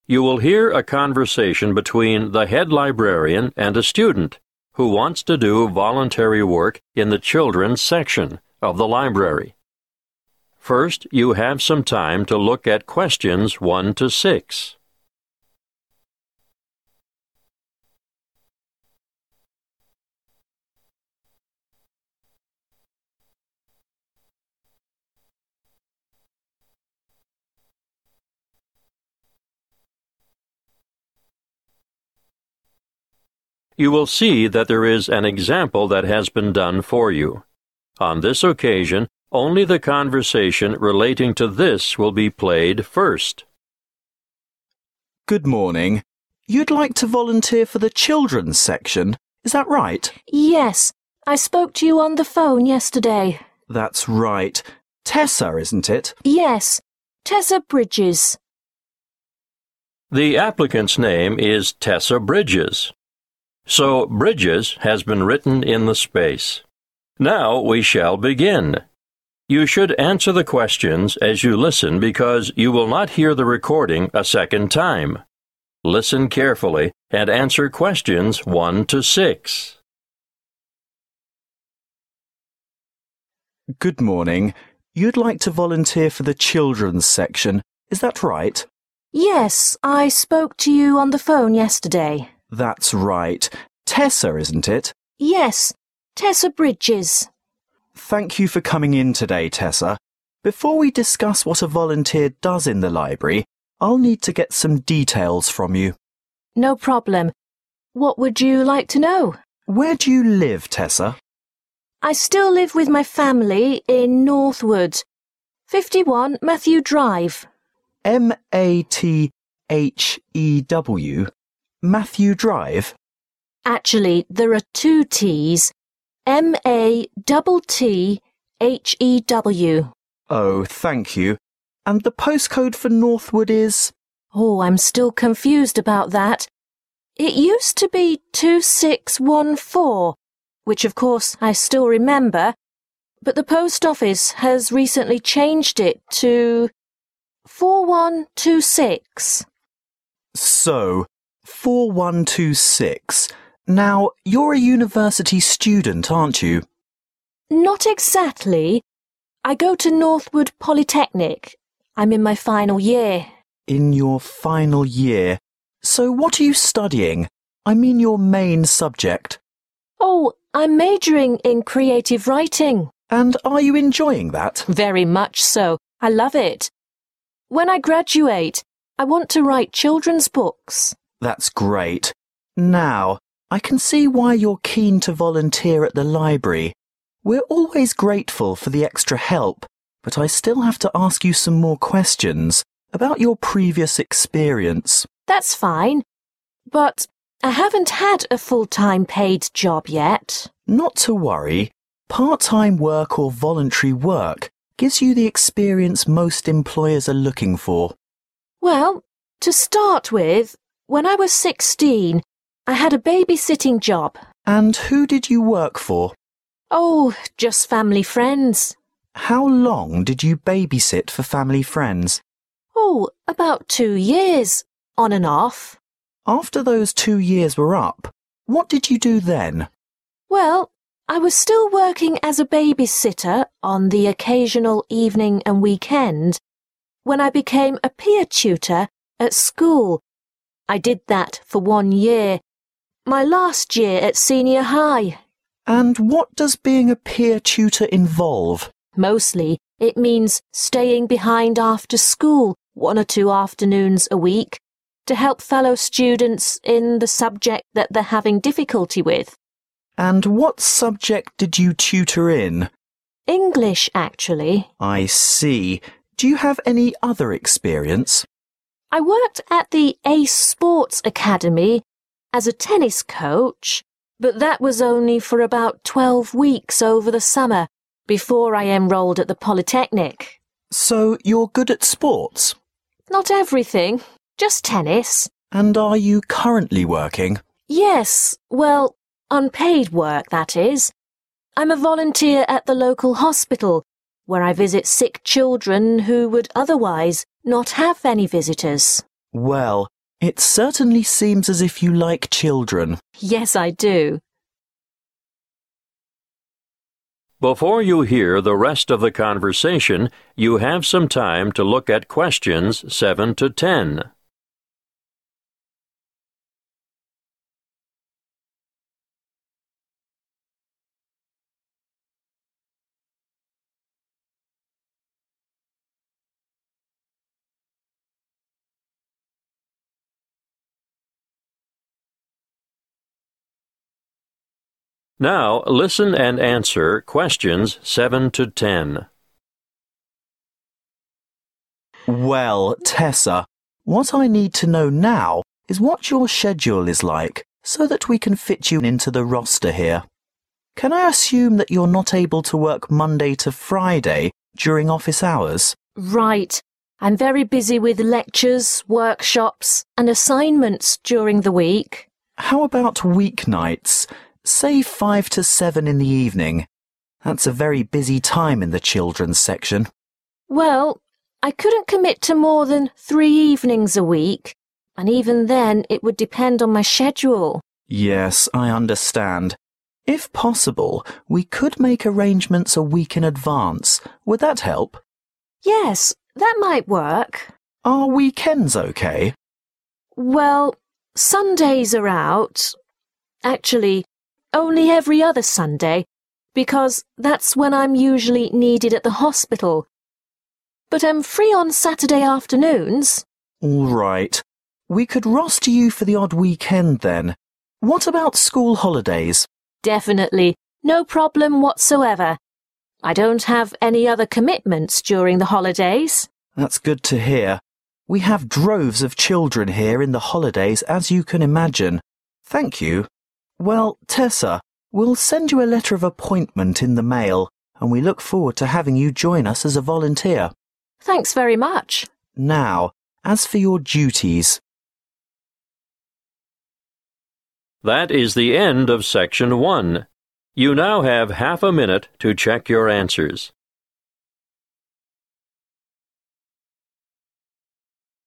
You will hear a conversation between the head librarian and a student who wants to do voluntary work in the children's section of the library. First, you have some time to look at questions 1 to 6. You will see that there is an example that has been done for you. On this occasion, only the conversation relating to this will be played first. Good morning. You'd like to volunteer for the children's section, is that right? Yes, I spoke to you on the phone yesterday. That's right. Tessa, isn't it? Yes, Tessa Bridges. The applicant's name is Tessa Bridges. So Bridges has been written in the space. Now we shall begin. You should answer the questions as you listen because you will not hear the recording a second time. Listen carefully and answer questions 1 to 6. Good morning. You'd like to volunteer for the children's section, is that right? Yes, I spoke to you on the phone yesterday. That's right. Tessa, isn't it? Yes, Tessa Bridges. Thank you for coming in today, Tessa. Before we discuss what a volunteer does in the library, I'll need to get some details from you. No problem. What would you like to know? Where do you live, Tessa? I still live with my family in Northwood, 51 Matthew Drive. Mathew? Matthew Drive? Actually, there are 2 T's. Mattthew. Oh, thank you. And the postcode for Northwood is? Oh, I'm still confused about that. It used to be 2614, which of course I still remember, but the post office has recently changed it to 4126. So, 4126. Now, you're a university student, aren't you? Not exactly. I go to Northwood Polytechnic. I'm in my final year. In your final year. So what are you studying? I mean your main subject. Oh, I'm majoring in creative writing. And are you enjoying that? Very much so. I love it. When I graduate, I want to write children's books. That's great. Now, I can see why you're keen to volunteer at the library. We're always grateful for the extra help, but I still have to ask you some more questions about your previous experience. That's fine. But I haven't had a full-time paid job yet. Not to worry. Part-time work or voluntary work gives you the experience most employers are looking for. Well, to start with, when I was 16, I had a babysitting job. And who did you work for? Oh, just family friends. How long did you babysit for family friends? Oh, about 2 years, on and off. After those 2 years were up, what did you do then? Well, I was still working as a babysitter on the occasional evening and weekend when I became a peer tutor at school. I did that for 1 year, my last year at senior high. And what does being a peer tutor involve? Mostly, it means staying behind after school 1 or 2 afternoons a week to help fellow students in the subject that they're having difficulty with. And what subject did you tutor in? English, actually. I see. Do you have any other experience? I worked at the Ace Sports Academy as a tennis coach, but that was only for about 12 weeks over the summer before I enrolled at the Polytechnic. So you're good at sports? Not everything, just tennis. And are you currently working? Yes, well, unpaid work, that is. I'm a volunteer at the local hospital, where I visit sick children who would otherwise not have any visitors. Well, It certainly seems as if you like children. Yes, I do. Before you hear the rest of the conversation, you have some time to look at questions 7 to 10. Now, listen and answer questions 7 to 10. Well, Tessa, what I need to know now is what your schedule is like so that we can fit you into the roster here. Can I assume that you're not able to work Monday to Friday during office hours? Right. I'm very busy with lectures, workshops, and assignments during the week. How about weeknights? Say 5 to 7 in the evening. That's a very busy time in the children's section. Well, I couldn't commit to more than 3 evenings a week, and even then it would depend on my schedule. Yes, I understand. If possible, we could make arrangements a week in advance. Would that help? Yes, that might work. Are weekends okay? Well, Sundays are out. Actually, only every other Sunday, because that's when I'm usually needed at the hospital. But I'm free on Saturday afternoons. All right. We could roster you for the odd weekend then. What about school holidays? Definitely. No problem whatsoever. I don't have any other commitments during the holidays. That's good to hear. We have droves of children here in the holidays, as you can imagine. Thank you. Well, Tessa, we'll send you a letter of appointment in the mail, and we look forward to having you join us as a volunteer. Thanks very much. Now, as for your duties. That is the end of Section 1. You now have half a minute to check your answers.